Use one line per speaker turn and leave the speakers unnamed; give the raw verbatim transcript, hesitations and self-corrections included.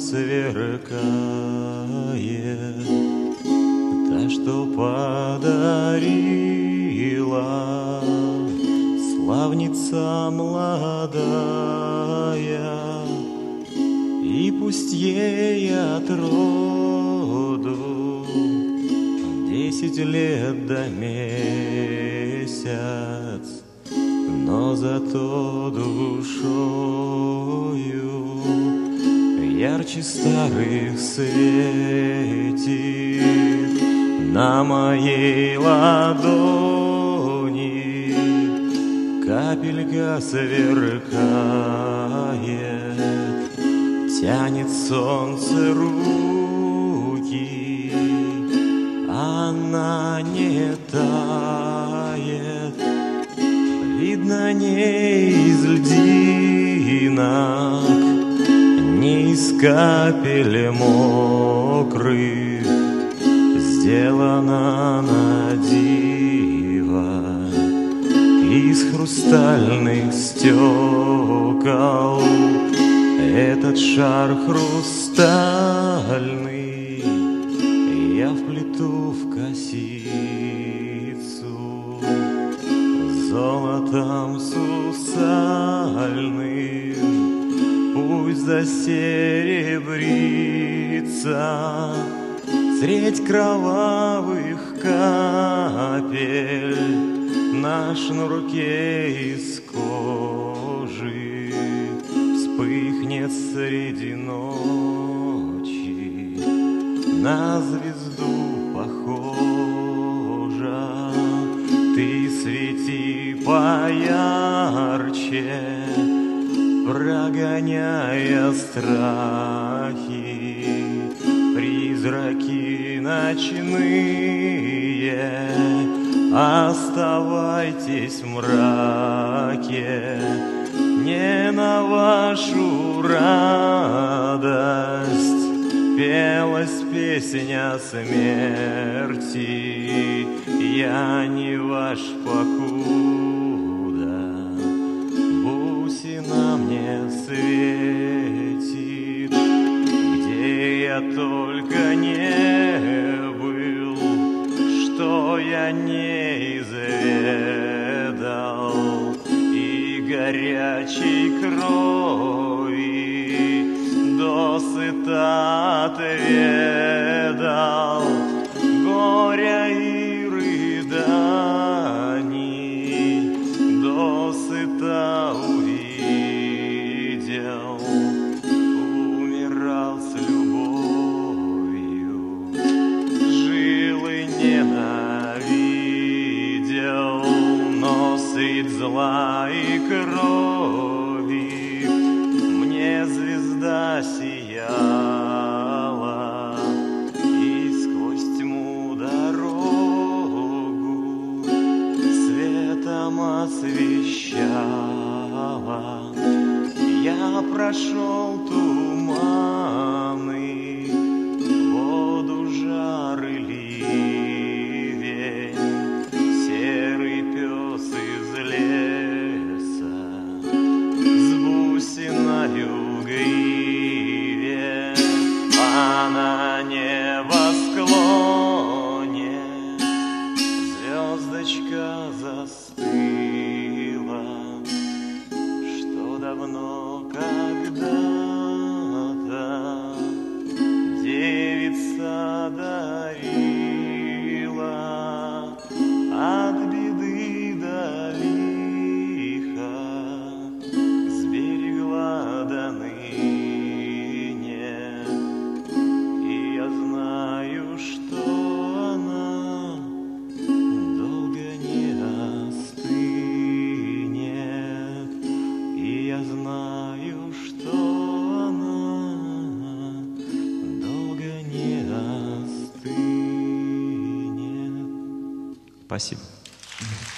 сверкает, та, что подарила славница молодая. И пусть ей от роду десять лет да месяц, но зато душою ярче старых светит на моей ладони капелька сверкает, тянет солнце руки, она не тает, видно не из льдинок, не из капель мокрых, сделана на диво из хрустальных стекол. Этот шар хрустальный я вплету в косицу золотом сусальным, пусть засеребрится средь кровавых капель на шнурке из кожи. Вспыхнет среди ночи, на звезду похожа. Ты свети поярче, прогоняя страхи, призраки ночные, оставайтесь в мраке. Не на вашу радость пелась песня смерти. Я не ваш покуда, бусина мне светит. Где я только не был, что я не изведал, горячей крови досыта отведал, горя и рыданий досыта увидел. Умирал с любовью, жил и ненавидел, но средь зла и крови мне звезда сияла, и сквозь тьму дорогу светом освещала. Я прошел туманы, воду, жар и ливень, серый пес из леса с бусиною в гриве, а на небосклоне звездочка застыла, что давно когда-то девица дарила. От беды до лиха сберегла до ныне, и я знаю, что она долго не остынет, и я знаю, что она долго не остынет. Спасибо.